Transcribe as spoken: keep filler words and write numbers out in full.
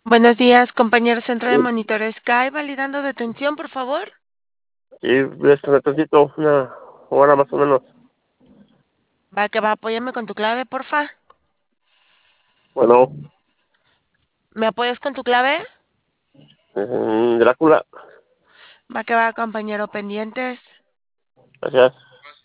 Buenos días, compañero centro de Sí, monitor Sky, validando detención, por favor. sí, este, necesito una hora más o menos. Va que va, apóyame con tu clave, porfa. Bueno, ¿Me apoyas con tu clave? mm, Drácula, Va que va, compañero pendientes. gracias.